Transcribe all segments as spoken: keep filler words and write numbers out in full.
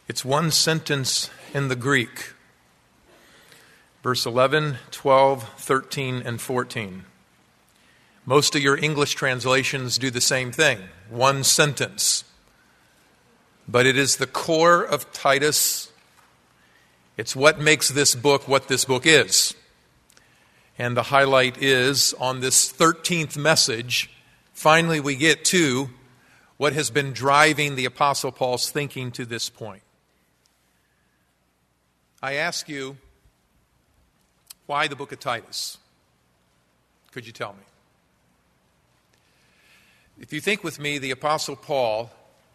It's one sentence in the Greek. Verse eleven, twelve, thirteen, and fourteen. Most of your English translations do the same thing. One sentence. But it is the core of Titus. It's what makes this book what this book is. And the highlight is, on this thirteenth message, finally we get to what has been driving the Apostle Paul's thinking to this point. I ask you, why the book of Titus? Could you tell me? If you think with me, the Apostle Paul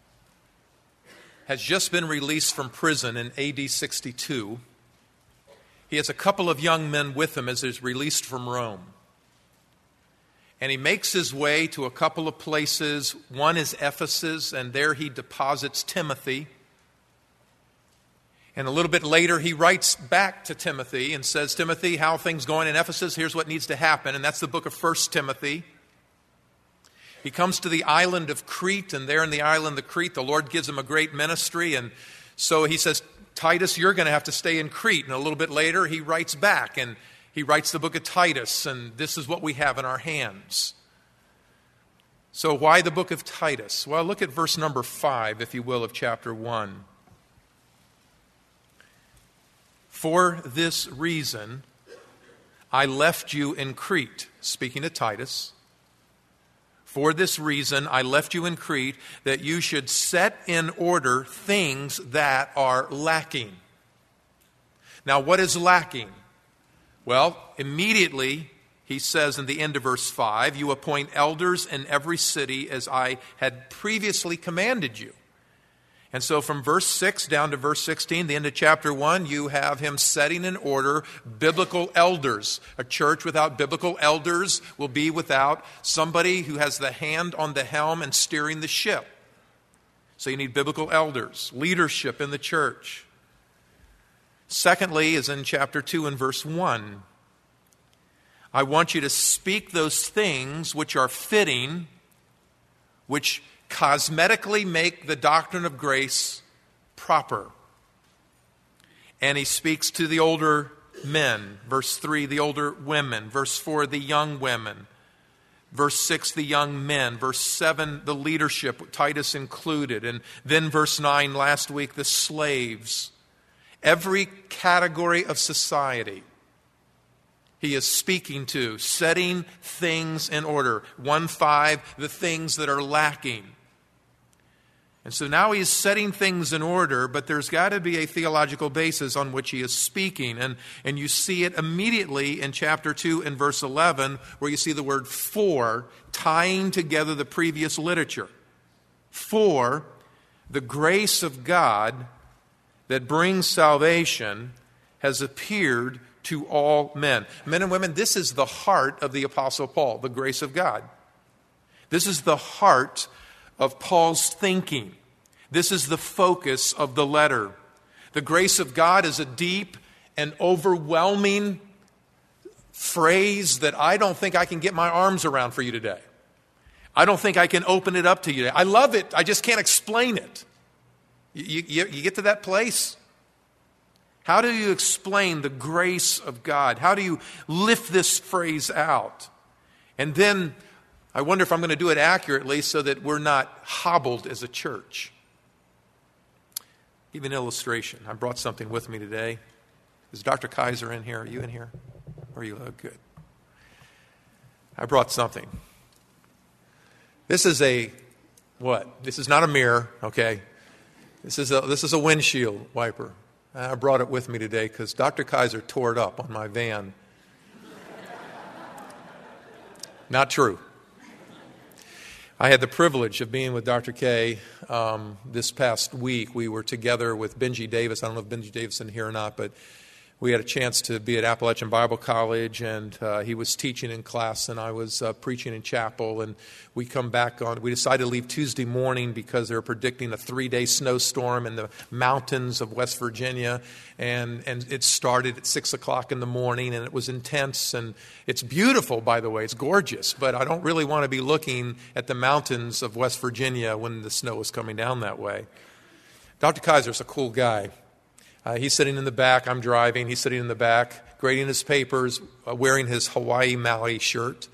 has just been released from prison in A D sixty-two. He has a couple of young men with him as he's released from Rome. And he makes his way to a couple of places. One is Ephesus, and there he deposits Timothy. And a little bit later, he writes back to Timothy and says, Timothy, how are things going in Ephesus? Here's what needs to happen. And that's the book of First Timothy. He comes to the island of Crete, and there in the island of Crete, the Lord gives him a great ministry. And so he says, Titus, you're going to have to stay in Crete. And a little bit later, he writes back, and he writes the book of Titus, and this is what we have in our hands. So why the book of Titus? Well, look at verse number five, if you will, of chapter one. For this reason, I left you in Crete, speaking to Titus. For this reason, I left you in Crete, that you should set in order things that are lacking. Now, what is lacking? Well, immediately, he says in the end of verse five, you appoint elders in every city as I had previously commanded you. And so from verse six down to verse sixteen, the end of chapter one, you have him setting in order biblical elders. A church without biblical elders will be without somebody who has the hand on the helm and steering the ship. So you need biblical elders, leadership in the church. Secondly, is in chapter two and verse one. I want you to speak those things which are fitting, which cosmetically make the doctrine of grace proper. And he speaks to the older men. Verse three, the older women. Verse four, the young women. Verse six, the young men. Verse seven, the leadership, Titus included. And then verse nine, last week, the slaves. Every category of society he is speaking to, setting things in order. one five, the things that are lacking. And so now he's setting things in order, but there's got to be a theological basis on which he is speaking. And, and you see it immediately in chapter two and verse eleven, where you see the word for, tying together the previous literature. For the grace of God that brings salvation has appeared to all men. Men and women, this is the heart of the Apostle Paul, the grace of God. This is the heart of Paul's thinking. This is the focus of the letter. The grace of God is a deep and overwhelming phrase that I don't think I can get my arms around for you today. I don't think I can open it up to you today. I love it. I just can't explain it. You, you, you get to that place? How do you explain the grace of God? How do you lift this phrase out? And then I wonder if I'm going to do it accurately so that we're not hobbled as a church. Give you an illustration. I brought something with me today. Is Doctor Kaiser in here? Are you in here? Or are you? Oh, good. I brought something. This is a, what? This is not a mirror, okay? This is a, this is a windshield wiper. I brought it with me today because Doctor Kaiser tore it up on my van. Not true. I had the privilege of being with Doctor K um, this past week. We were together with Benji Davis. I don't know if Benji Davis is in here or not, but we had a chance to be at Appalachian Bible College, and uh, he was teaching in class, and I was uh, preaching in chapel. And we come back on. We decided to leave Tuesday morning because they were predicting a three-day snowstorm in the mountains of West Virginia, and and it started at six o'clock in the morning, and it was intense. And it's beautiful, by the way. It's gorgeous, but I don't really want to be looking at the mountains of West Virginia when the snow is coming down that way. Doctor Kaiser's a cool guy. Uh, he's sitting in the back. I'm driving. He's sitting in the back, grading his papers, uh, wearing his Hawaii Maui shirt.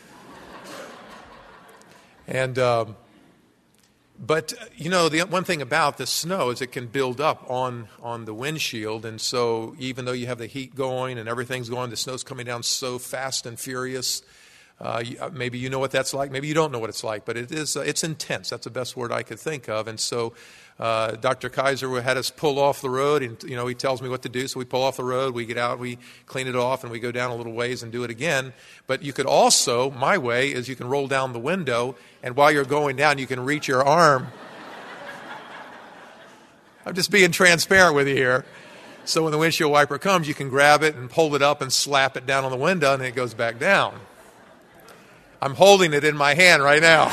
And, um, but, you know, the one thing about the snow is it can build up on, on the windshield. And so even though you have the heat going and everything's going, the snow's coming down so fast and furious. Uh, maybe you know what that's like. Maybe you don't know what it's like. But it is, uh, it's intense. That's the best word I could think of. And so uh, Doctor Kaiser had us pull off the road. And, you know, he tells me what to do. So we pull off the road. We get out. We clean it off. And we go down a little ways and do it again. But you could also, my way is you can roll down the window. And while you're going down, you can reach your arm. I'm just being transparent with you here. So when the windshield wiper comes, you can grab it and pull it up and slap it down on the window. And it goes back down. I'm holding it in my hand right now.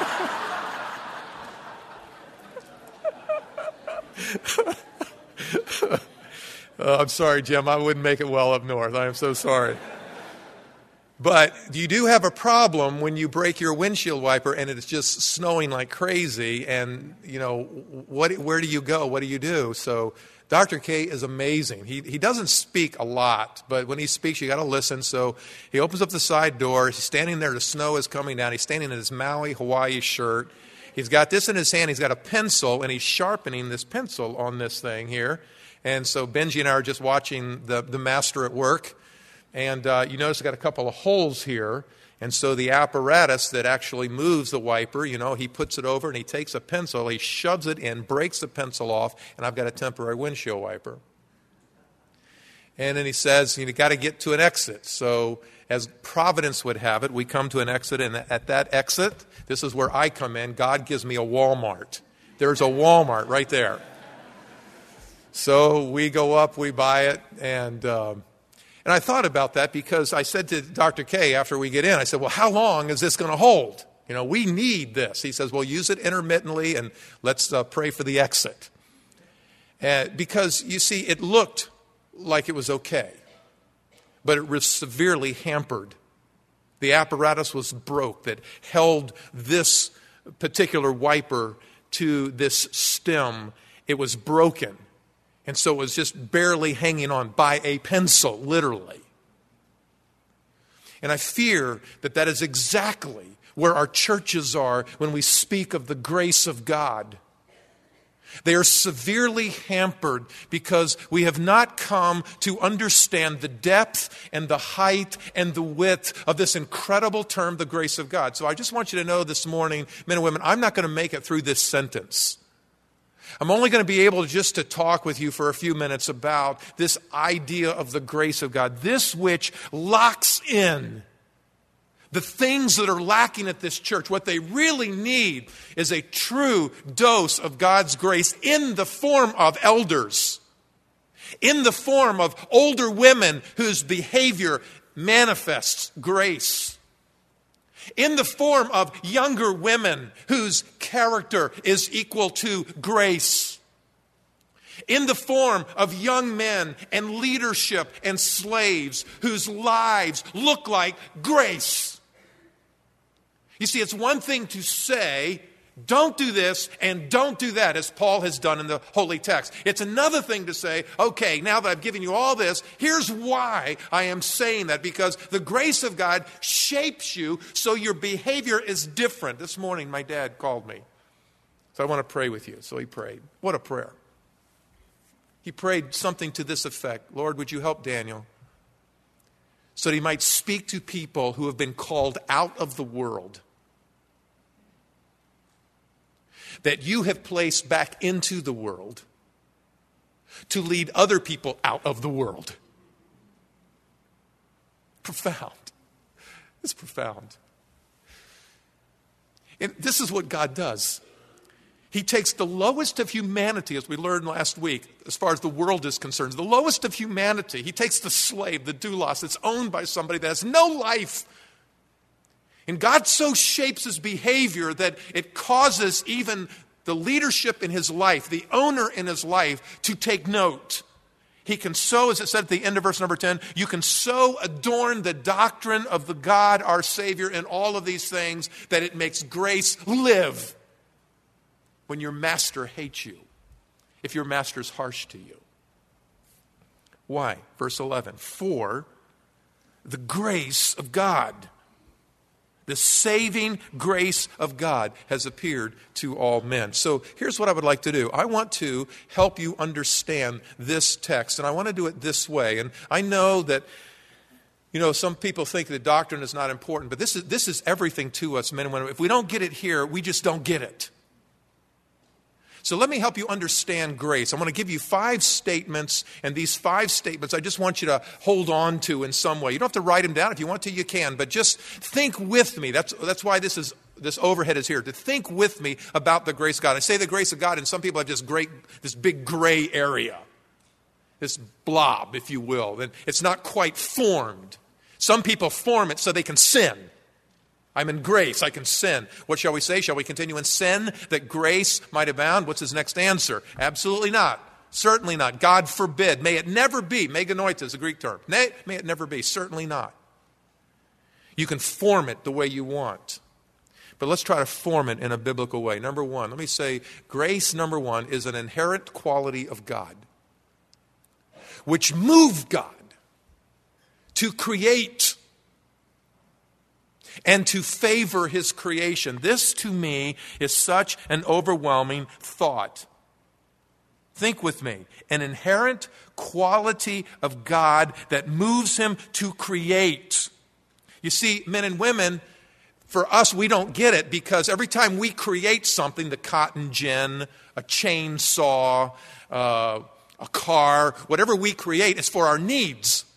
uh, I'm sorry, Jim. I wouldn't make it well up north. I am so sorry. But you do have a problem when you break your windshield wiper and it's just snowing like crazy. And, you know, what? Where do you go? What do you do? So Doctor K is amazing. He he doesn't speak a lot, but when he speaks, you got to listen. So he opens up the side door. He's standing there. The snow is coming down. He's standing in his Maui Hawaii shirt. He's got this in his hand. He's got a pencil, and he's sharpening this pencil on this thing here. And so Benji and I are just watching the, the master at work. And uh, you notice he's got a couple of holes here. And so the apparatus that actually moves the wiper, you know, he puts it over and he takes a pencil, he shoves it in, breaks the pencil off, and I've got a temporary windshield wiper. And then he says, you got to get to an exit. So as Providence would have it, we come to an exit, and at that exit, this is where I come in. God gives me a Walmart. There's a Walmart right there. So we go up, we buy it, and... Um, And I thought about that because I said to Doctor K after we get in, I said, well, how long is this going to hold? You know, we need this. He says, well, use it intermittently and let's uh, pray for the exit. Uh, because, you see, it looked like it was okay, but it was severely hampered. The apparatus was broke that held this particular wiper to this stem. It was broken. And so it was just barely hanging on by a pencil, literally. And I fear that that is exactly where our churches are when we speak of the grace of God. They are severely hampered because we have not come to understand the depth and the height and the width of this incredible term, the grace of God. So I just want you to know this morning, men and women, I'm not going to make it through this sentence. I'm only going to be able just to talk with you for a few minutes about this idea of the grace of God, this which locks in the things that are lacking at this church. What they really need is a true dose of God's grace in the form of elders, in the form of older women whose behavior manifests grace, in the form of younger women whose character is equal to grace, in the form of young men and leadership and slaves whose lives look like grace. You see, it's one thing to say, don't do this and don't do that, as Paul has done in the holy text. It's another thing to say, okay, now that I've given you all this, here's why I am saying that. Because the grace of God shapes you so your behavior is different. This morning, my dad called me. So I want to pray with you. So he prayed. What a prayer. He prayed something to this effect. Lord, would you help Daniel so that he might speak to people who have been called out of the world, that you have placed back into the world to lead other people out of the world. Profound. It's profound. And this is what God does. He takes the lowest of humanity, as we learned last week, as far as the world is concerned, the lowest of humanity. He takes the slave, the doulos, that's owned by somebody that has no life. And God so shapes his behavior that it causes even the leadership in his life, the owner in his life, to take note. He can so, as it said at the end of verse number ten, you can so adorn the doctrine of the God, our Savior, in all of these things that it makes grace live when your master hates you. if your master is harsh to you. Why? Verse eleven, for the grace of God, the saving grace of God has appeared to all men. So here's what I would like to do. I want to help you understand this text, and I want to do it this way. And I know that, you know, some people think that doctrine is not important, but this is, this is everything to us, men and women. If we don't get it here, we just don't get it. So let me help you understand grace. I'm going to give you five statements, and these five statements I just want you to hold on to in some way. You don't have to write them down. If you want to, you can, but just think with me. That's, that's why this is this overhead is here, to think with me about the grace of God. I say the grace of God, and some people have just great, this big gray area, this blob, if you will, and it's not quite formed. Some people form it so they can sin. I'm in grace, I can sin. What shall we say? Shall we continue in sin that grace might abound? What's his next answer? Absolutely not. Certainly not. God forbid. May it never be. Meganoita is a Greek term. May, may it never be. Certainly not. You can form it the way you want. But let's try to form it in a biblical way. Number one, let me say, grace, number one, is an inherent quality of God, which moved God to create and to favor his creation. This, to me, is such an overwhelming thought. Think with me. An inherent quality of God that moves him to create. You see, men and women, for us, we don't get it because every time we create something, the cotton gin, a chainsaw, uh, a car, whatever we create is for our needs.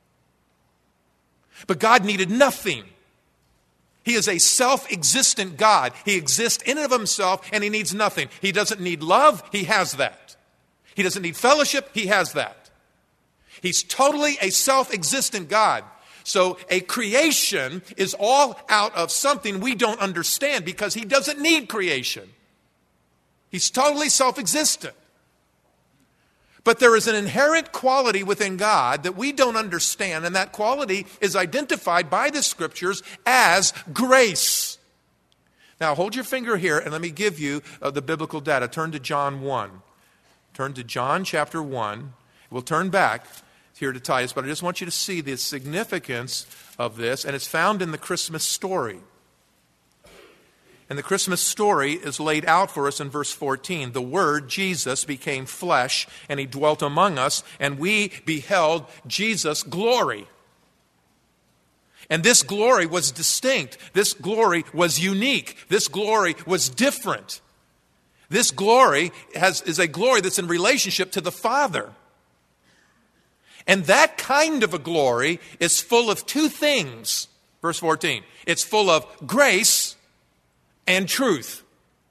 But God needed nothing. He is a self-existent God. He exists in and of himself, and he needs nothing. He doesn't need love. He has that. He doesn't need fellowship. He has that. He's totally a self-existent God. So a creation is all out of something we don't understand because he doesn't need creation. He's totally self-existent. But there is an inherent quality within God that we don't understand, and that quality is identified by the Scriptures as grace. Now, hold your finger here, and let me give you uh, the biblical data. Turn to John one. Turn to John chapter one. We'll turn back here to Titus, but I just want you to see the significance of this, and it's found in the Christmas story. And the Christmas story is laid out for us in verse fourteen. The Word, Jesus, became flesh, and he dwelt among us, and we beheld Jesus' glory. And this glory was distinct. This glory was unique. This glory was different. This glory has, is a glory that's in relationship to the Father. And that kind of a glory is full of two things. Verse fourteen. It's full of grace and truth.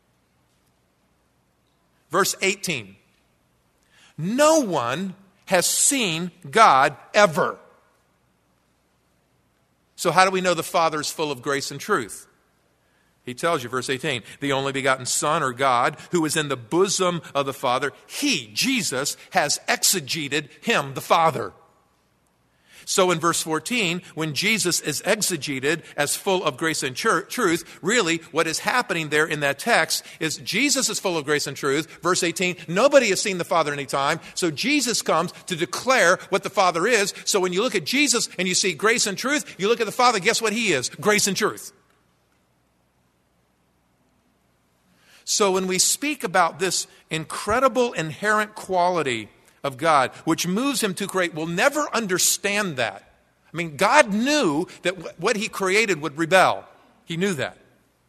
Verse eighteen. No one has seen God ever. So how do we know the Father is full of grace and truth? He tells you, verse eighteen, the only begotten Son, or God, who is in the bosom of the Father, he, Jesus, has exegeted him, the Father. So in verse fourteen, when Jesus is exegeted as full of grace and tr- truth, really what is happening there in that text is Jesus is full of grace and truth. Verse eighteen, nobody has seen the Father any time. So Jesus comes to declare what the Father is. So when you look at Jesus and you see grace and truth, you look at the Father, guess what he is? Grace and truth. So when we speak about this incredible inherent quality of God, which moves him to create, we'll never understand that. I mean, God knew that w- what he created would rebel. He knew that.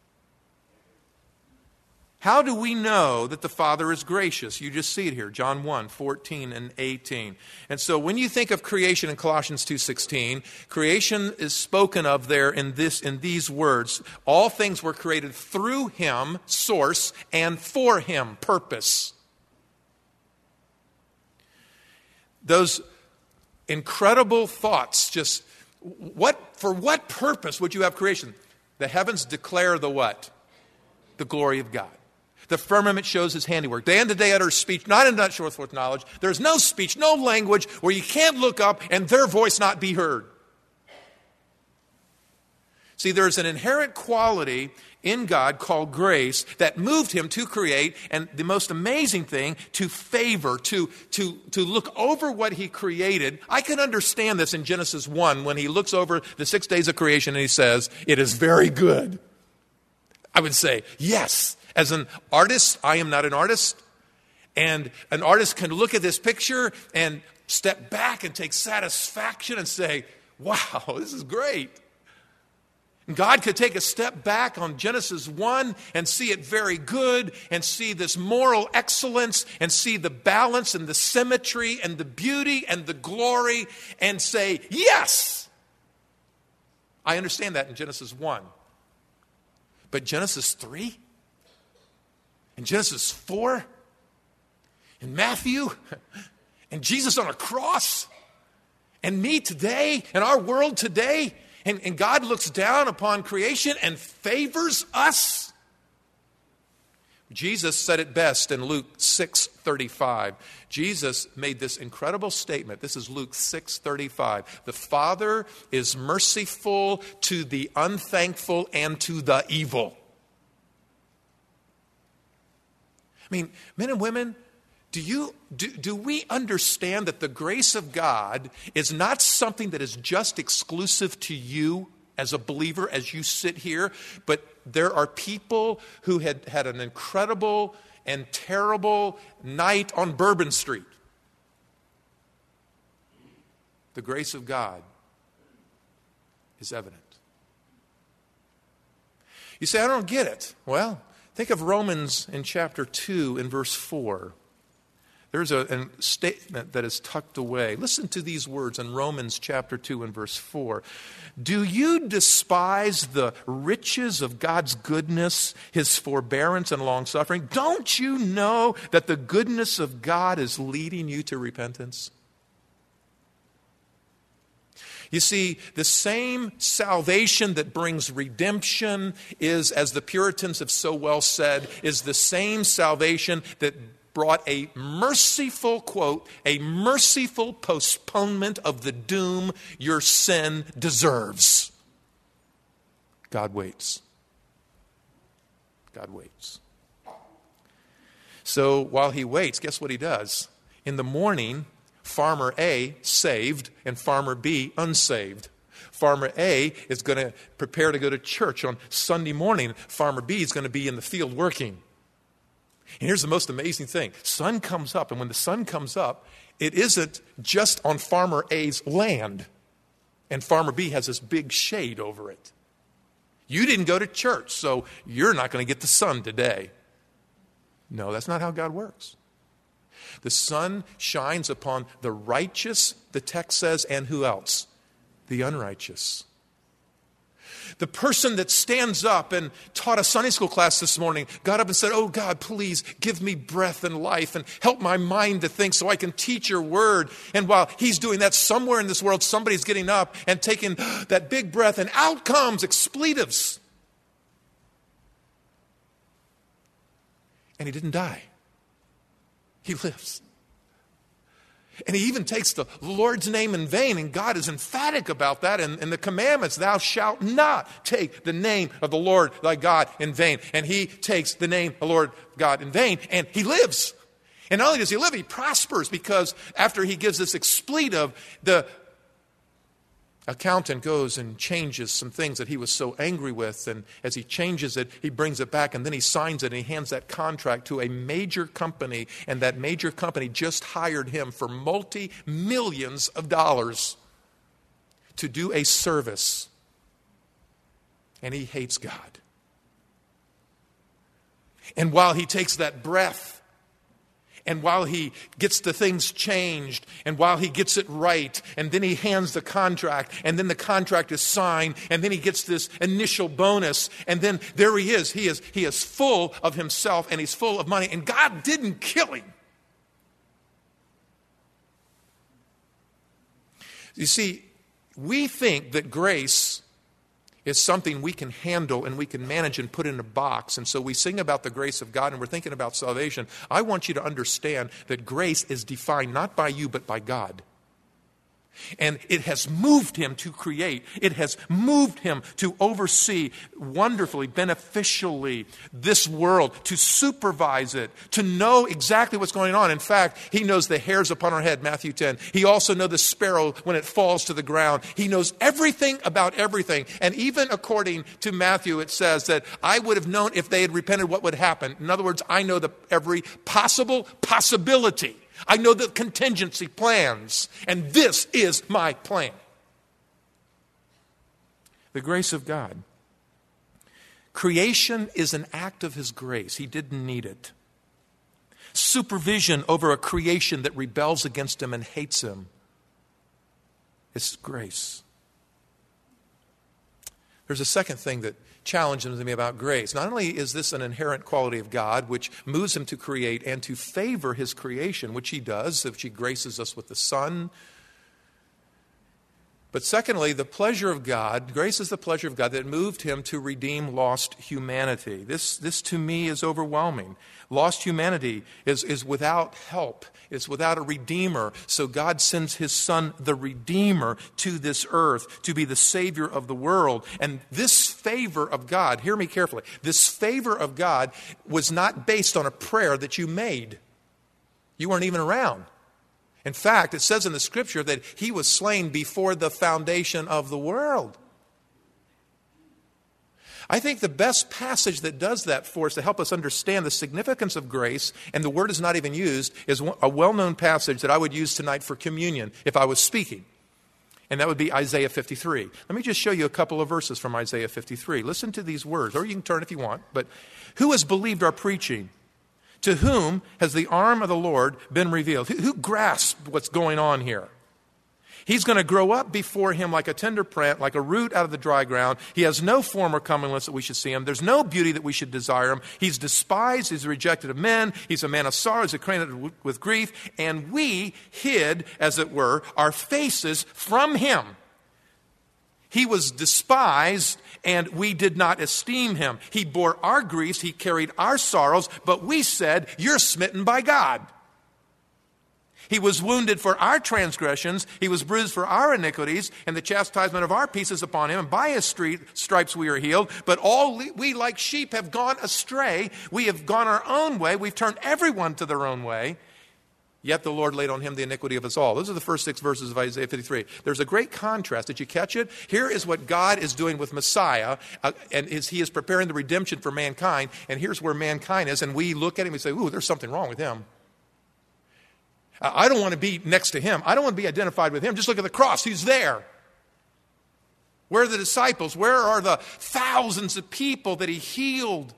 How do we know that the Father is gracious? You just see it here, John one, fourteen and eighteen. And so when you think of creation in Colossians two sixteen, creation is spoken of there in this in these words. All things were created through him, source, and for him, purpose. Those incredible thoughts, just what for what purpose would you have creation? The heavens declare the what? The glory of God. The firmament shows his handiwork. Day unto day utters speech, not in that short forth knowledge. There's no speech, no language where you can't look up and their voice not be heard. See, there's an inherent quality in God called grace that moved him to create, and the most amazing thing, to favor, to, to, to look over what he created. I can understand this in Genesis one when he looks over the six days of creation and he says, it is very good. I would say, yes. As an artist, I am not an artist. And an artist can look at this picture and step back and take satisfaction and say, wow, this is great. God could take a step back on Genesis one and see it very good and see this moral excellence and see the balance and the symmetry and the beauty and the glory and say, yes! I understand that in Genesis one. But Genesis three? And Genesis four? And Matthew? And Jesus on a cross? And me today? And our world today? And, and God looks down upon creation and favors us. Jesus said it best in Luke six thirty-five. Jesus made this incredible statement. This is Luke six thirty-five. The Father is merciful to the unthankful and to the evil. I mean, men and women, Do you do, do we understand that the grace of God is not something that is just exclusive to you as a believer as you sit here, but there are people who had had an incredible and terrible night on Bourbon Street. The grace of God is evident. You say, I don't get it. Well, think of Romans in chapter two in verse four. There's a, a statement that is tucked away. Listen to these words in Romans chapter two and verse four. Do you despise the riches of God's goodness, his forbearance and long-suffering? Don't you know that the goodness of God is leading you to repentance? You see, the same salvation that brings redemption is, as the Puritans have so well said, is the same salvation that brought a merciful, quote, a merciful postponement of the doom your sin deserves. God waits. God waits. So while he waits, guess what he does? In the morning, Farmer A saved and Farmer B unsaved. Farmer A is going to prepare to go to church on Sunday morning. Farmer B is going to be in the field working. And here's the most amazing thing. Sun comes up, and when the sun comes up, it isn't just on Farmer A's land. And Farmer B has this big shade over it. You didn't go to church, so you're not going to get the sun today. No, that's not how God works. The sun shines upon the righteous, the text says, and who else? The unrighteous. The person that stands up and taught a Sunday school class this morning got up and said, oh God, please give me breath and life and help my mind to think so I can teach your word. And while he's doing that, somewhere in this world, somebody's getting up and taking that big breath, and out comes expletives. And he didn't die. He lives. And he even takes the Lord's name in vain, and God is emphatic about that in, in the commandments. Thou shalt not take the name of the Lord thy God in vain. And he takes the name of the Lord God in vain, and he lives. And not only does he live, he prospers, because after he gives this expletive, the accountant goes and changes some things that he was so angry with, and as he changes it, he brings it back, and then he signs it, and he hands that contract to a major company, and that major company just hired him for multi-millions of dollars to do a service, and he hates God. And while he takes that breath, and while he gets the things changed, and while he gets it right, and then he hands the contract, and then the contract is signed, and then he gets this initial bonus, and then there he is. He is, he is full of himself, and he's full of money, and God didn't kill him. You see, we think that grace is something we can handle and we can manage and put in a box. And so we sing about the grace of God and we're thinking about salvation. I want you to understand that grace is defined not by you but by God. And it has moved him to create. It has moved him to oversee wonderfully, beneficially this world, to supervise it, to know exactly what's going on. In fact, he knows the hairs upon our head, Matthew ten. He also knows the sparrow when it falls to the ground. He knows everything about everything. And even according to Matthew, it says that I would have known if they had repented what would happen. In other words, I know the every possible possibility. I know the contingency plans, and this is my plan. The grace of God. Creation is an act of his grace. He didn't need it. Supervision over a creation that rebels against him and hates him is grace. There's a second thing that challenges me about grace. Not only is this an inherent quality of God, which moves him to create and to favor his creation, which he does, which he graces us with the Son. But secondly, the pleasure of God, grace is the pleasure of God that moved him to redeem lost humanity. This, this to me is overwhelming. Lost humanity is, is without help. It's without a redeemer. So God sends his Son, the Redeemer, to this earth to be the Savior of the world. And this favor of God, hear me carefully, this favor of God was not based on a prayer that you made. You weren't even around. In fact, it says in the Scripture that he was slain before the foundation of the world. I think the best passage that does that for us to help us understand the significance of grace, and the word is not even used, is a well-known passage that I would use tonight for communion if I was speaking. And that would be Isaiah fifty-three. Let me just show you a couple of verses from Isaiah fifty-three. Listen to these words, or you can turn if you want. But who has believed our preaching? To whom has the arm of the Lord been revealed? Who, who grasped what's going on here? He's going to grow up before him like a tender plant, like a root out of the dry ground. He has no form or comeliness that we should see him. There's no beauty that we should desire him. He's despised. He's rejected of men. He's a man of sorrows, acquainted with grief. And we hid, as it were, our faces from him. He was despised, and we did not esteem him. He bore our griefs. He carried our sorrows. But we said, you're smitten by God. He was wounded for our transgressions. He was bruised for our iniquities. And the chastisement of our peace is upon him. And by his stripes we are healed. But all we like sheep have gone astray. We have gone our own way. We've turned everyone to their own way. Yet the Lord laid on him the iniquity of us all. Those are the first six verses of Isaiah fifty-three. There's a great contrast. Did you catch it? Here is what God is doing with Messiah, uh, and is, he is preparing the redemption for mankind. And here's where mankind is, and we look at him and say, ooh, there's something wrong with him. Uh, I don't want to be next to him. I don't want to be identified with him. Just look at the cross. He's there. Where are the disciples? Where are the thousands of people that he healed?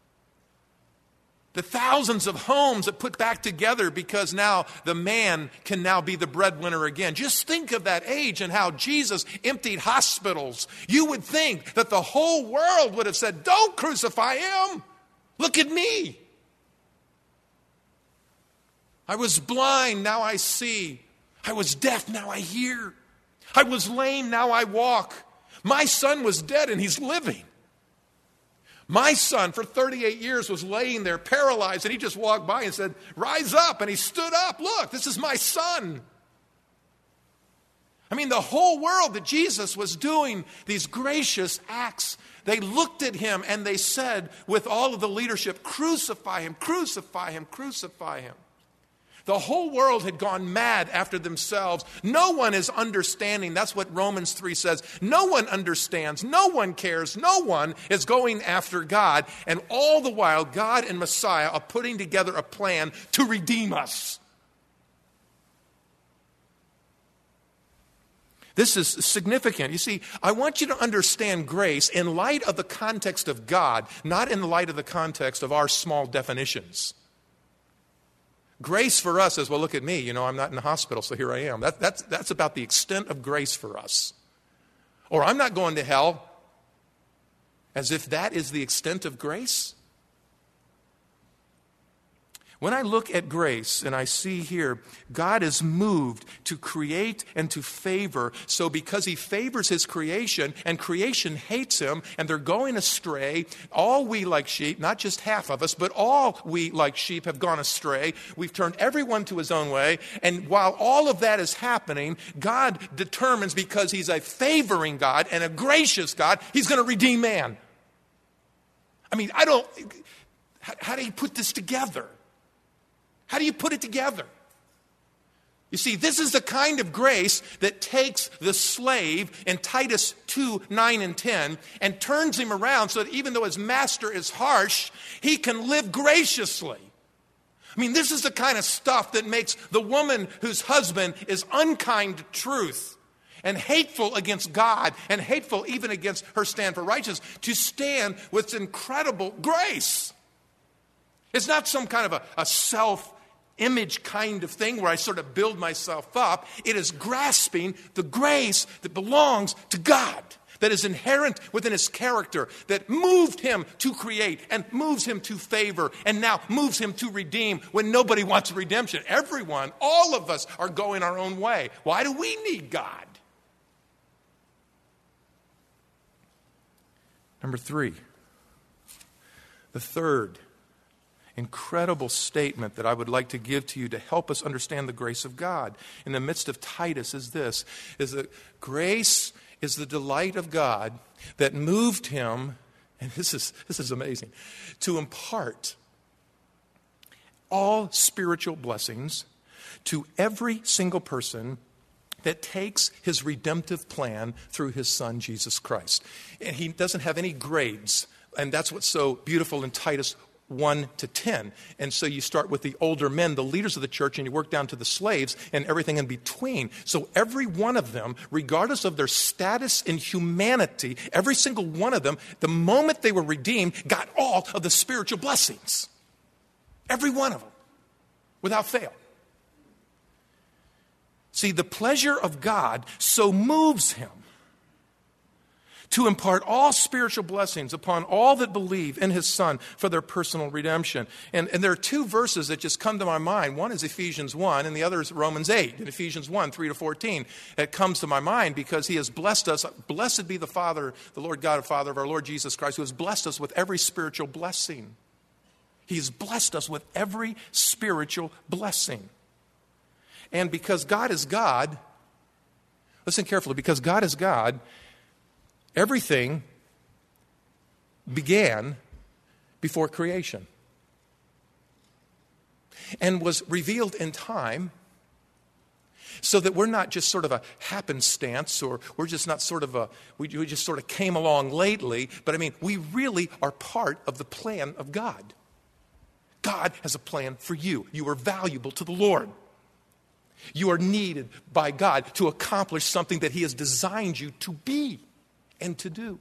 The thousands of homes that put back together because now the man can now be the breadwinner again. Just think of that age and how Jesus emptied hospitals. You would think that the whole world would have said, don't crucify him. Look at me. I was blind, now I see. I was deaf, now I hear. I was lame, now I walk. My son was dead and he's living. My son, for thirty-eight years, was laying there paralyzed, and he just walked by and said, rise up, and he stood up. Look, this is my son. I mean, the whole world that Jesus was doing these gracious acts, they looked at him and they said, with all of the leadership, crucify him, crucify him, crucify him. The whole world had gone mad after themselves. No one is understanding. That's what Romans three says. No one understands. No one cares. No one is going after God. And all the while, God and Messiah are putting together a plan to redeem us. This is significant. You see, I want you to understand grace in light of the context of God, not in the light of the context of our small definitions. Grace for us is, well, look at me. You know, I'm not in the hospital, so here I am. That, that's, that's about the extent of grace for us. Or I'm not going to hell, as if that is the extent of grace. When I look at grace and I see here, God is moved to create and to favor. So because he favors his creation and creation hates him and they're going astray, all we like sheep, not just half of us, but all we like sheep have gone astray. We've turned everyone to his own way. And while all of that is happening, God determines, because he's a favoring God and a gracious God, he's going to redeem man. I mean, I don't, how, how do you put this together? How do you put it together? You see, this is the kind of grace that takes the slave in Titus two, nine and ten and turns him around so that even though his master is harsh, he can live graciously. I mean, this is the kind of stuff that makes the woman whose husband is unkind to truth and hateful against God and hateful even against her stand for righteousness to stand with incredible grace. It's not some kind of a, a self image kind of thing where I sort of build myself up. It is grasping the grace that belongs to God, that is inherent within his character, that moved him to create and moves him to favor and now moves him to redeem when nobody wants redemption. Everyone, all of us are going our own way. Why do we need God? Number three, the third incredible statement that I would like to give to you to help us understand the grace of God in the midst of Titus is this, is that grace is the delight of God that moved him, and this is, this is amazing, to impart all spiritual blessings to every single person that takes his redemptive plan through his Son, Jesus Christ. And he doesn't have any grades, and that's what's so beautiful in Titus one to ten. And so you start with the older men, the leaders of the church, and you work down to the slaves and everything in between. So every one of them, regardless of their status in humanity, every single one of them, the moment they were redeemed, got all of the spiritual blessings. Every one of them, without fail. See, the pleasure of God so moves him to impart all spiritual blessings upon all that believe in his Son for their personal redemption. And, and there are two verses that just come to my mind. One is Ephesians one, and the other is Romans eight. In Ephesians one, three to fourteen, it comes to my mind because he has blessed us. Blessed be the Father, the Lord God and Father of our Lord Jesus Christ, who has blessed us with every spiritual blessing. He's blessed us with every spiritual blessing. And because God is God, listen carefully, because God is God, everything began before creation and was revealed in time so that we're not just sort of a happenstance or we're just not sort of a, we, we just sort of came along lately, but I mean, we really are part of the plan of God. God has a plan for you. You are valuable to the Lord. You are needed by God to accomplish something that he has designed you to be and to do.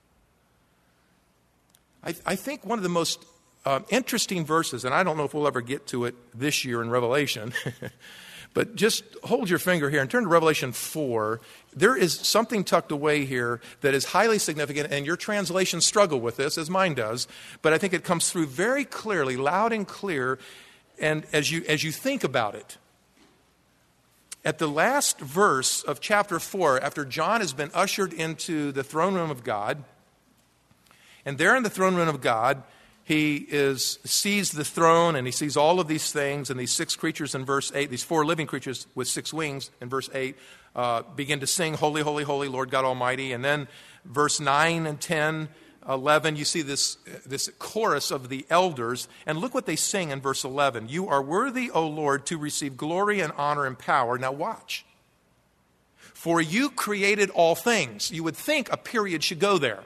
I, I think one of the most uh, interesting verses, and I don't know if we'll ever get to it this year in Revelation, but just hold your finger here and turn to Revelation four. There is something tucked away here that is highly significant, and your translations struggle with this, as mine does, but I think it comes through very clearly, loud and clear, and as you as you think about it. At the last verse of chapter four, after John has been ushered into the throne room of God, and there in the throne room of God, he is sees the throne and he sees all of these things, and these six creatures in verse eight, these four living creatures with six wings in verse eight, uh, begin to sing, Holy, Holy, Holy, Lord God Almighty. And then verse nine and ten, eleven, you see this, this chorus of the elders, and look what they sing in verse eleven. You are worthy, O Lord, to receive glory and honor and power. Now watch. For you created all things. You would think a period should go there.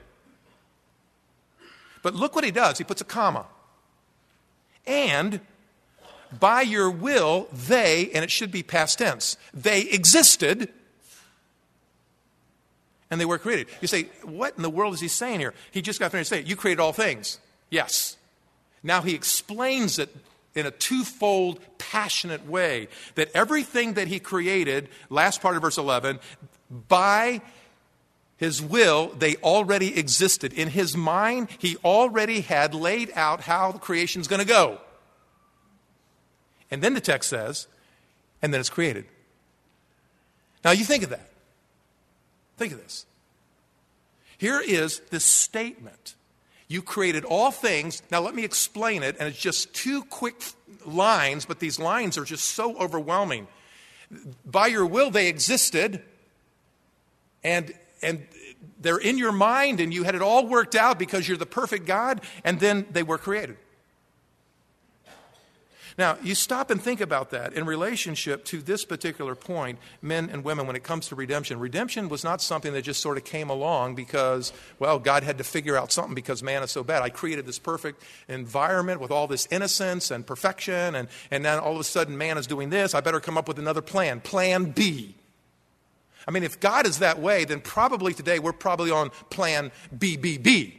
But look what he does. He puts a comma. And by your will, they, and it should be past tense, they existed and they were created. You say, what in the world is he saying here? He just got finished saying, you created all things. Yes. Now he explains it in a twofold, passionate way, that everything that he created, last part of verse eleven, by his will, they already existed. In his mind, he already had laid out how the creation's going to go. And then the text says, and then it's created. Now you think of that. Think of this. Here is this statement. You created all things. Now let me explain it, and it's just two quick lines, but these lines are just so overwhelming. By your will they existed, and and they're in your mind, and you had it all worked out because you're the perfect God, and then they were created. Now, you stop and think about that in relationship to this particular point, men and women, when it comes to redemption. Redemption was not something that just sort of came along because, well, God had to figure out something because man is so bad. I created this perfect environment with all this innocence and perfection, and, and then all of a sudden man is doing this. I better come up with another plan, plan B. I mean, if God is that way, then probably today we're probably on plan B B B.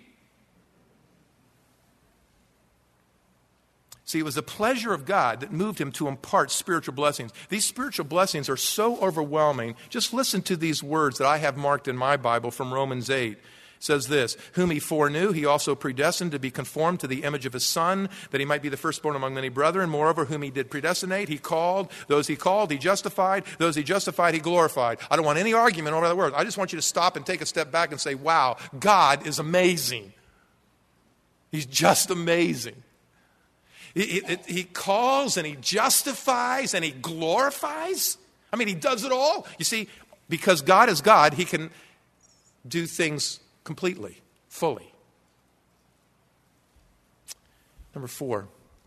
See, it was the pleasure of God that moved him to impart spiritual blessings. These spiritual blessings are so overwhelming. Just listen to these words that I have marked in my Bible from Romans eight. It says this, whom he foreknew, he also predestined to be conformed to the image of his Son, that he might be the firstborn among many brethren. Moreover, whom he did predestinate, he called. Those he called, he justified. Those he justified, he glorified. I don't want any argument over that word. I just want you to stop and take a step back and say, wow, God is amazing. He's just amazing. He, he, he calls and he justifies and he glorifies. I mean, he does it all. You see, because God is God, he can do things completely, fully. Number four.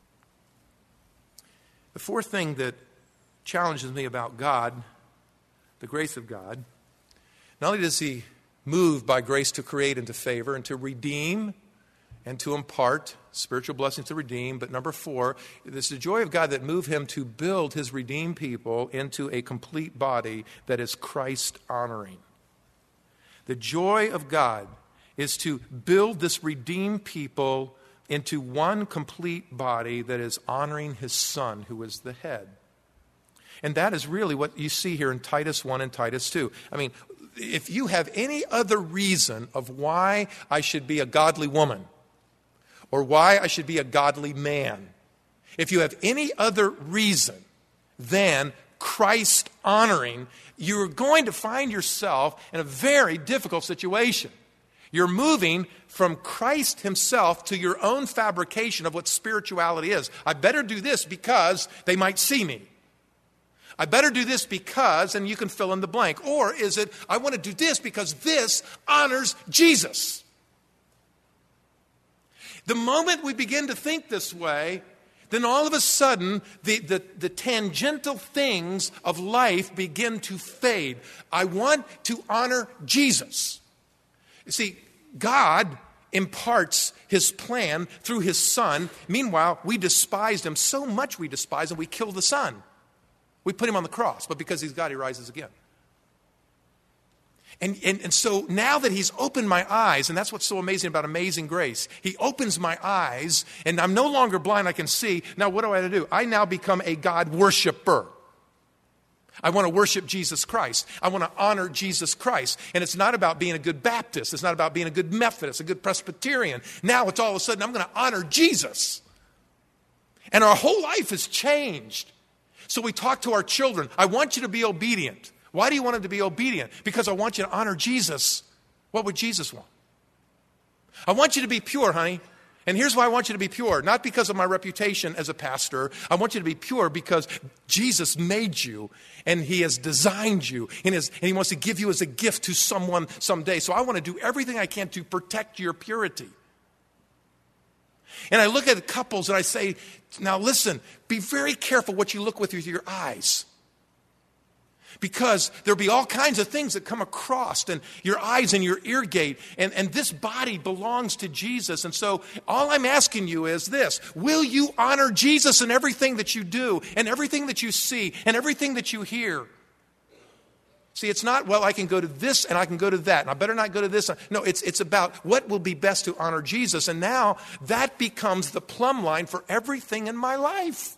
The fourth thing that challenges me about God, the grace of God, not only does he move by grace to create and to favor and to redeem and to impart spiritual blessings to redeem. But number four, it's the joy of God that moved him to build his redeemed people into a complete body that is Christ-honoring. The joy of God is to build this redeemed people into one complete body that is honoring his Son, who is the head. And that is really what you see here in Titus one and Titus two. I mean, if you have any other reason of why I should be a godly woman, or why I should be a godly man, if you have any other reason than Christ honoring, you're going to find yourself in a very difficult situation. You're moving from Christ himself to your own fabrication of what spirituality is. I better do this because they might see me. I better do this because, and you can fill in the blank. Or is it, I want to do this because this honors Jesus. The moment we begin to think this way, then all of a sudden, the, the, the tangential things of life begin to fade. I want to honor Jesus. You see, God imparts his plan through his Son. Meanwhile, we despised him so much we despise him, we kill the Son. We put him on the cross, but because he's God, he rises again. And, and, and so now that he's opened my eyes, and that's what's so amazing about Amazing Grace, he opens my eyes, and I'm no longer blind, I can see. Now what do I have to do? I now become a God worshiper. I want to worship Jesus Christ. I want to honor Jesus Christ. And it's not about being a good Baptist. It's not about being a good Methodist, a good Presbyterian. Now it's all of a sudden, I'm going to honor Jesus. And our whole life has changed. So we talk to our children, I want you to be obedient. Why do you want him to be obedient? Because I want you to honor Jesus. What would Jesus want? I want you to be pure, honey. And here's why I want you to be pure. Not because of my reputation as a pastor. I want you to be pure because Jesus made you and he has designed you and, has, and he wants to give you as a gift to someone someday. So I want to do everything I can to protect your purity. And I look at couples and I say, now listen, be very careful what you look with with your eyes. Because there'll be all kinds of things that come across and your eyes and your ear gate. And, and this body belongs to Jesus. And so all I'm asking you is this. Will you honor Jesus in everything that you do and everything that you see and everything that you hear? See, it's not, well, I can go to this and I can go to that. And I better not go to this. No, it's, it's about what will be best to honor Jesus. And now that becomes the plumb line for everything in my life.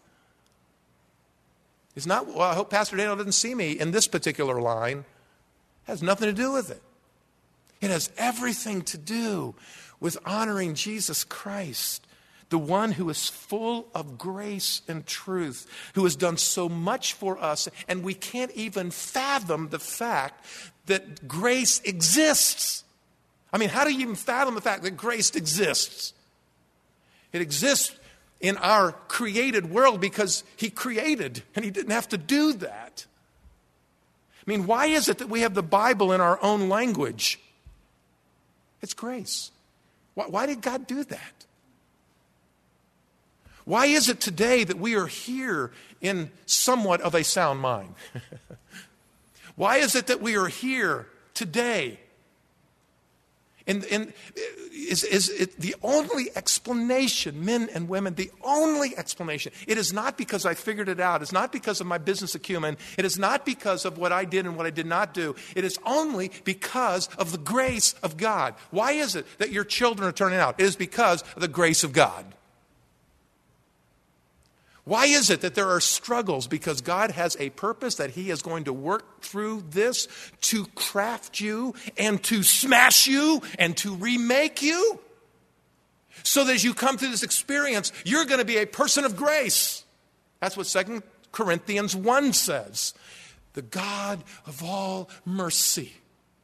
It's not, well, I hope Pastor Daniel doesn't see me in this particular line. It has nothing to do with it. It has everything to do with honoring Jesus Christ. the one who is full of grace and truth, who has done so much for us, and we can't even fathom the fact that grace exists. I mean, how do you even fathom the fact that grace exists? It exists in our created world because he created, and he didn't have to do that. I mean, why is it that we have the Bible in our own language? It's grace. Why, why did God do that? Why is it today that we are here in somewhat of a sound mind? Why is it that we are here today? And, and is, is it the only explanation, men and women, the only explanation? It is not because I figured it out. It's not because of my business acumen. It is not because of what I did and what I did not do. It is only because of the grace of God. Why is it that your children are turning out? It is because of the grace of God. Why is it that there are struggles? Because God has a purpose that he is going to work through this to craft you and to smash you and to remake you. So that as you come through this experience, you're going to be a person of grace. That's what Second Corinthians one says. The God of all mercy,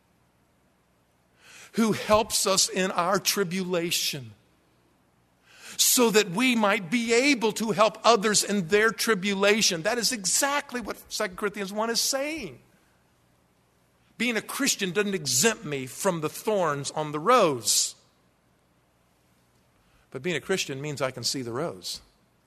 who helps us in our tribulation, so that we might be able to help others in their tribulation. That is exactly what Second Corinthians one is saying. Being a Christian doesn't exempt me from the thorns on the rose. But being a Christian means I can see the rose.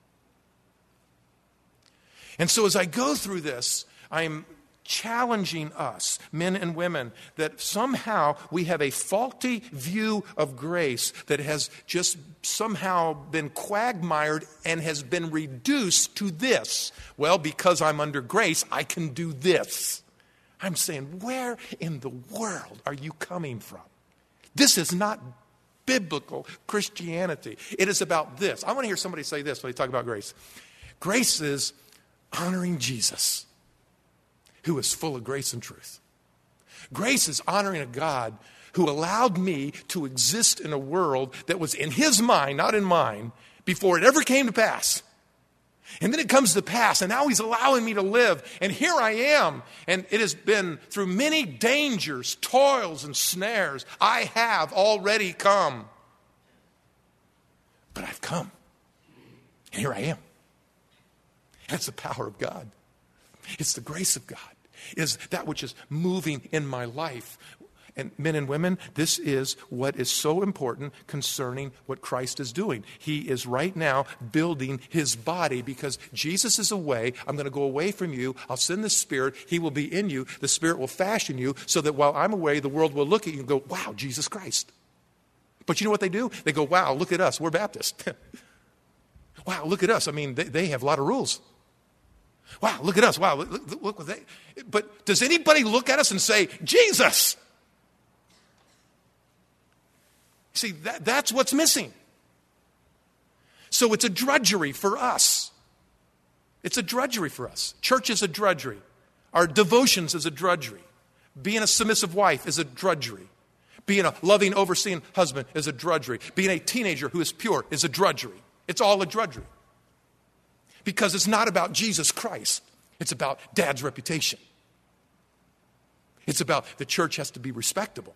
And so as I go through this, I am challenging us, men and women, that somehow we have a faulty view of grace that has just somehow been quagmired and has been reduced to this. Well, because I'm under grace, I can do this. I'm saying, where in the world are you coming from? This is not biblical Christianity. It is about this. I want to hear somebody say this when they talk about grace. Grace is honoring Jesus, who is full of grace and truth. Grace is honoring a God who allowed me to exist in a world that was in his mind, not in mine, before it ever came to pass. And then it comes to pass, and now he's allowing me to live. And here I am. And it has been through many dangers, toils, and snares. I have already come. But I've come. And here I am. That's the power of God. It's the grace of God. It is that which is moving in my life. And men and women, this is what is so important concerning what Christ is doing. He is right now building his body because Jesus is away. I'm going to go away from you. I'll send the Spirit. He will be in you. The Spirit will fashion you so that while I'm away, the world will look at you and go, wow, Jesus Christ. But you know what they do? They go, wow, look at us. We're Baptist. Wow, look at us. I mean, they, they have a lot of rules. Wow, look at us. Wow, look, look, look what they... But does anybody look at us and say, Jesus? See, that, that's what's missing. So it's a drudgery for us. It's a drudgery for us. Church is a drudgery. Our devotions is a drudgery. Being a submissive wife is a drudgery. Being a loving, overseeing husband is a drudgery. Being a teenager who is pure is a drudgery. It's all a drudgery. Because it's not about Jesus Christ. It's about dad's reputation. It's about the church has to be respectable.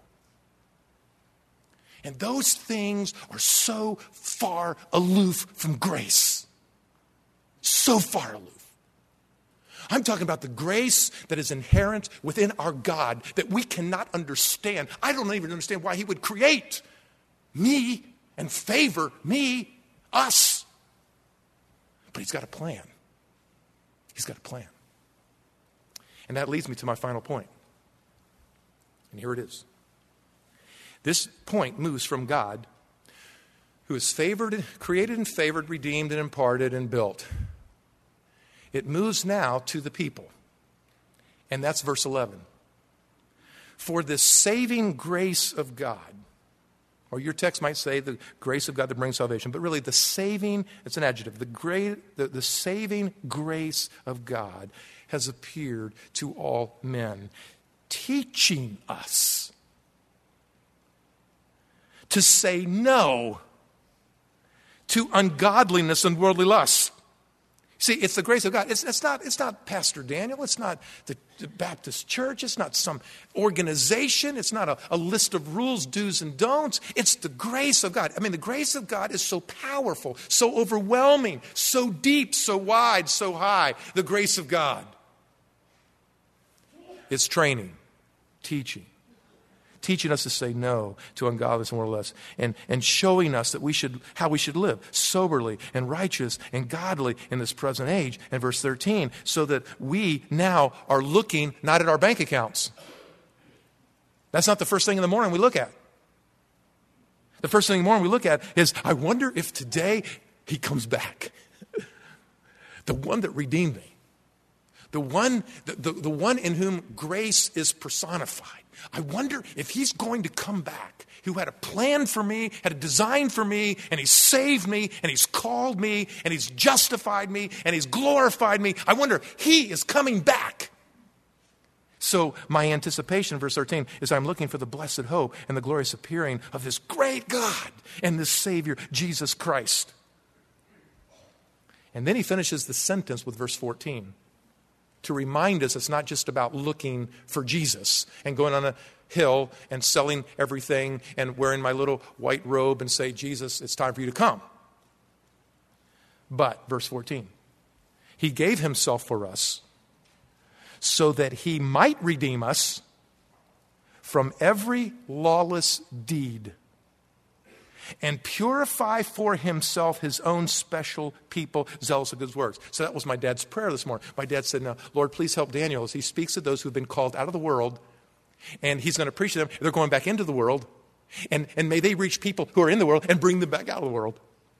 And those things are so far aloof from grace. So far aloof. I'm talking about the grace that is inherent within our God that we cannot understand. I don't even understand why he would create me and favor me, us. But he's got a plan. He's got a plan. And that leads me to my final point. And here it is. This point moves from God, who is favored, created and favored, redeemed and imparted and built. It moves now to the people. And that's verse eleven. For the saving grace of God, or your text might say the grace of God that brings salvation, but really the saving, it's an adjective, the, great, the, the saving grace of God has appeared to all men, teaching us to say no to ungodliness and worldly lust. See, it's the grace of God. It's, it's, not, it's not Pastor Daniel. It's not the, the Baptist church. It's not some organization. It's not a, a list of rules, do's and don'ts. It's the grace of God. I mean, the grace of God is so powerful, so overwhelming, so deep, so wide, so high. The grace of God. It's training, teaching. Teaching us to say no to ungodliness and worldly lust, and, and showing us that we should how we should live soberly and righteous and godly in this present age. And verse thirteen, so that we now are looking not at our bank accounts. That's not the first thing in the morning we look at. The first thing in the morning we look at is, I wonder if today he comes back. The one that redeemed me. The one, the, the, the one in whom grace is personified. I wonder if he's going to come back, who had a plan for me, had a design for me, and he's saved me, and he's called me, and he's justified me, and he's glorified me. I wonder, he is coming back. So my anticipation, verse thirteen, is I'm looking for the blessed hope and the glorious appearing of this great God and this Savior, Jesus Christ. And then he finishes the sentence with verse fourteen. To remind us it's not just about looking for Jesus and going on a hill and selling everything and wearing my little white robe and say, Jesus, it's time for you to come. But, verse fourteen, he gave himself for us so that he might redeem us from every lawless deed and purify for himself his own special people, zealous of good works. So that was my dad's prayer this morning. My dad said, now, Lord, please help Daniel as he speaks to those who have been called out of the world, and he's going to preach to them. They're going back into the world, and, and may they reach people who are in the world and bring them back out of the world.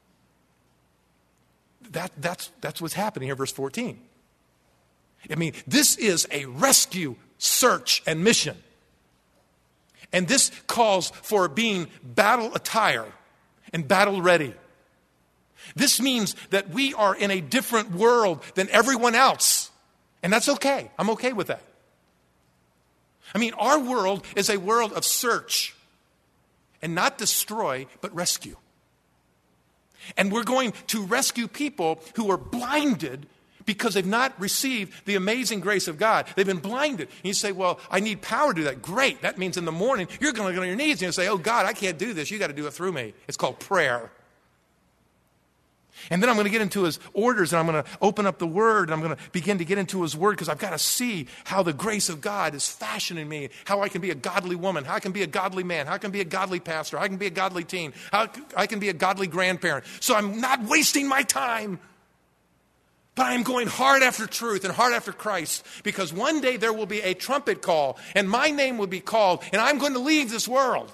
That, that's, that's what's happening here, verse fourteen. I mean, this is a rescue, search, and mission. And this calls for being battle attire and battle ready. This means that we are in a different world than everyone else. And that's okay. I'm okay with that. I mean, our world is a world of search and not destroy, but rescue. And we're going to rescue people who are blinded because they've not received the amazing grace of God. They've been blinded. And you say, well, I need power to do that. Great. That means in the morning, you're going to get on your knees and you say, oh, God, I can't do this. You got to do it through me. It's called prayer. And then I'm going to get into his orders, and I'm going to open up the Word, and I'm going to begin to get into his Word because I've got to see how the grace of God is fashioning me, how I can be a godly woman, how I can be a godly man, how I can be a godly pastor, how I can be a godly teen, how I can be a godly grandparent. So I'm not wasting my time. But I am going hard after truth and hard after Christ, because one day there will be a trumpet call and my name will be called and I'm going to leave this world.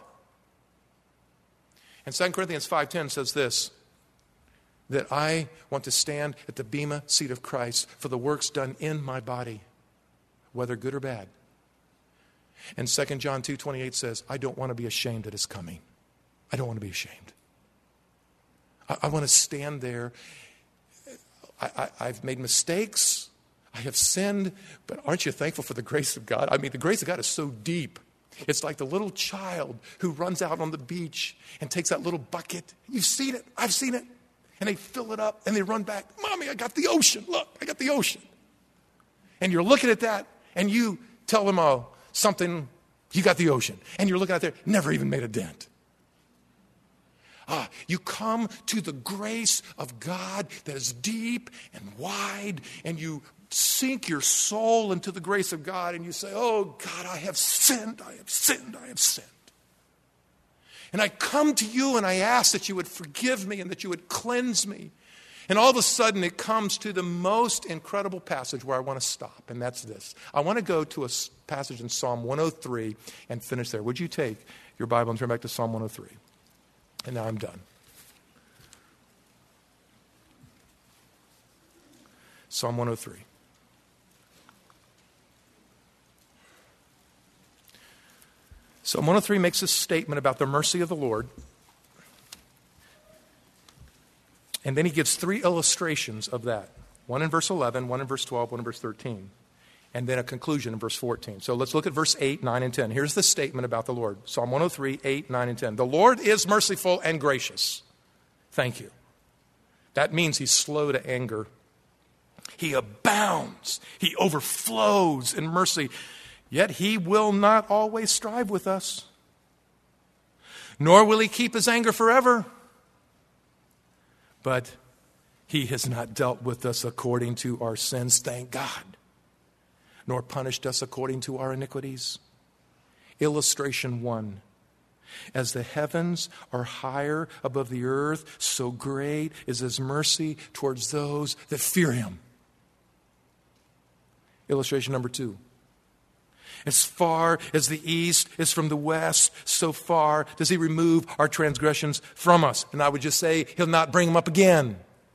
And Second Corinthians five ten says this, that I want to stand at the bema seat of Christ for the works done in my body, whether good or bad. And Second John two twenty-eight says, I don't want to be ashamed that it's coming. I don't want to be ashamed. I, I want to stand there. I, I, I've made mistakes. I have sinned. But aren't you thankful for the grace of God? I mean, the grace of God is so deep. It's like the little child who runs out on the beach and takes that little bucket. You've seen it. I've seen it. And they fill it up and they run back. Mommy, I got the ocean. Look, I got the ocean. And you're looking at that and you tell them, oh, something, you got the ocean. And you're looking out there, never even made a dent. Ah, you come to the grace of God that is deep and wide, and you sink your soul into the grace of God, and you say, oh, God, I have sinned, I have sinned, I have sinned. And I come to you and I ask that you would forgive me and that you would cleanse me. And all of a sudden it comes to the most incredible passage where I want to stop, and that's this. I want to go to a passage in Psalm one oh three and finish there. Would you take your Bible and turn back to Psalm one oh three? And now I'm done. Psalm one oh three. Psalm one oh three makes a statement about the mercy of the Lord. And then he gives three illustrations of that. One in verse eleven, one in verse twelve, one in verse thirteen. And then a conclusion in verse fourteen. So let's look at verse eight, nine, and ten. Here's the statement about the Lord. Psalm one oh three, eight, nine, and ten. The Lord is merciful and gracious. Thank you. That means he's slow to anger. He abounds. He overflows in mercy. Yet he will not always strive with us. Nor will he keep his anger forever. But he has not dealt with us according to our sins, thank God, nor punished us according to our iniquities. Illustration one. As the heavens are higher above the earth, so great is his mercy towards those that fear him. Illustration number two. As far as the east is from the west, so far does he remove our transgressions from us. And I would just say, he'll not bring them up again.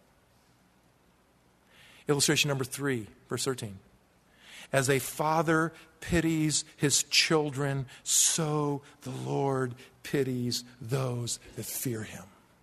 Illustration number three, verse thirteen. As a father pities his children, so the Lord pities those that fear him.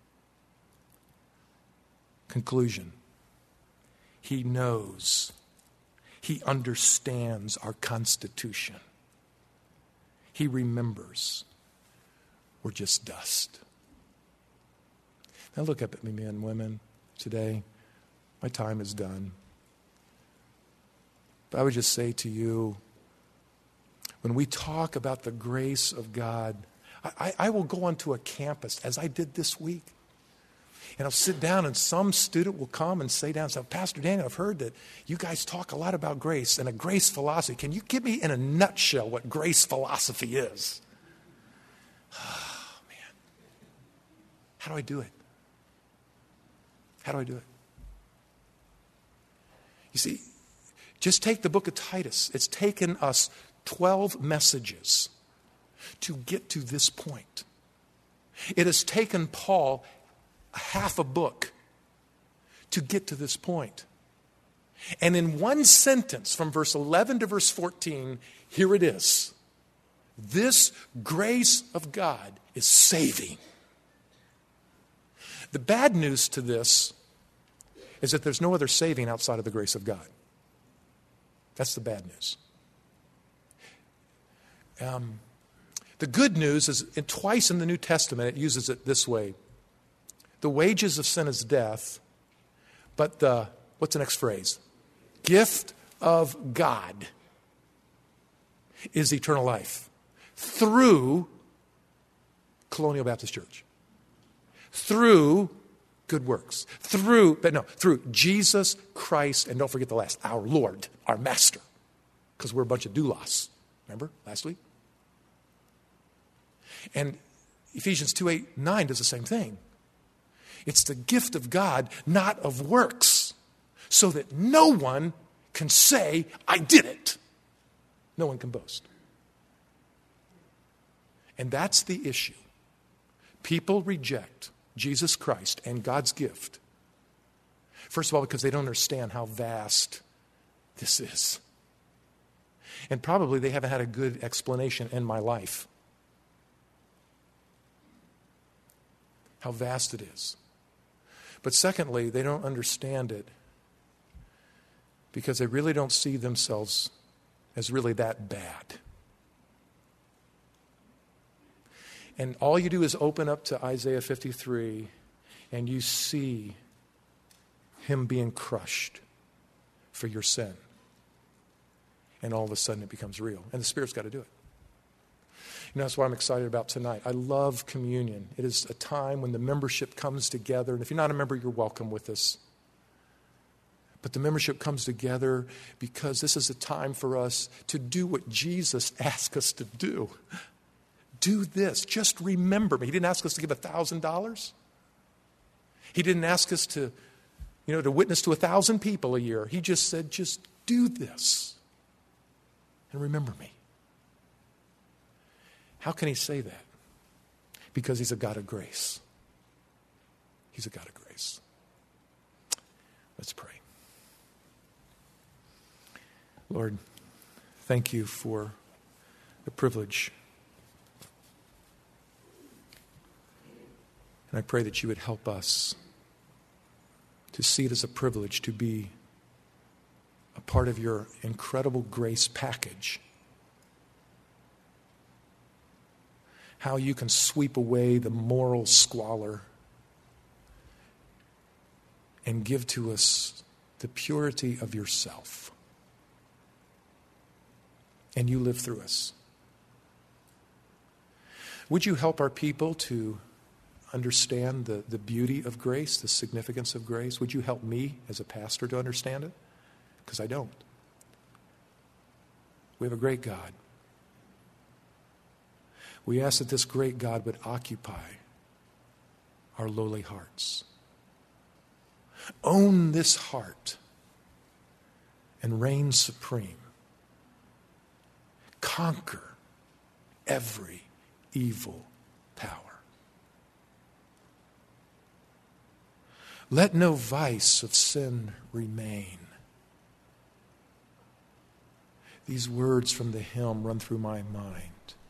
Conclusion. He knows. He understands our constitution. He remembers. We're just dust. Now look up at me, men and women, today. My time is done. But I would just say to you, when we talk about the grace of God, I, I will go onto a campus, as I did this week, and I'll sit down and some student will come and say down, so, Pastor Daniel, I've heard that you guys talk a lot about grace and a grace philosophy. Can you give me in a nutshell what grace philosophy is? Oh, man. How do I do it? How do I do it? You see, just take the book of Titus. It's taken us twelve messages to get to this point. It has taken Paul half a book to get to this point. And in one sentence, from verse eleven to verse fourteen, here it is. This grace of God is saving. The bad news to this is that there's no other saving outside of the grace of God. That's the bad news. Um, the good news is, and twice in the New Testament it uses it this way. The wages of sin is death, but the, what's the next phrase? Gift of God is eternal life through Colonial Baptist Church. Through good works. Through, but no, through Jesus Christ, and don't forget the last, our Lord, our Master. Because we're a bunch of doulos. Remember last week? And Ephesians two, eight, nine does the same thing. It's the gift of God, not of works, so that no one can say, I did it. No one can boast. And that's the issue. People reject Jesus Christ and God's gift. First of all, because they don't understand how vast this is. And probably they haven't had a good explanation in my life. How vast it is. But secondly, they don't understand it because they really don't see themselves as really that bad. And all you do is open up to Isaiah fifty-three and you see him being crushed for your sin. And all of a sudden it becomes real. And the Spirit's got to do it. You know, that's what I'm excited about tonight. I love communion. It is a time when the membership comes together. And if you're not a member, you're welcome with us. But the membership comes together because this is a time for us to do what Jesus asked us to do. Do this. Just remember me. He didn't ask us to give one thousand dollars. He didn't ask us to, you know, to witness to one thousand people a year. He just said, just do this and remember me. How can he say that? Because he's a God of grace. He's a God of grace. Let's pray. Lord, thank you for the privilege. And I pray that you would help us to see it as a privilege to be a part of your incredible grace package. How you can sweep away the moral squalor and give to us the purity of yourself. And you live through us. Would you help our people to understand the, the beauty of grace, the significance of grace? Would you help me as a pastor to understand it? Because I don't. We have a great God. We ask that this great God would occupy our lowly hearts. Own this heart and reign supreme. Conquer every evil power. Let no vice of sin remain. These words from the hymn run through my mind.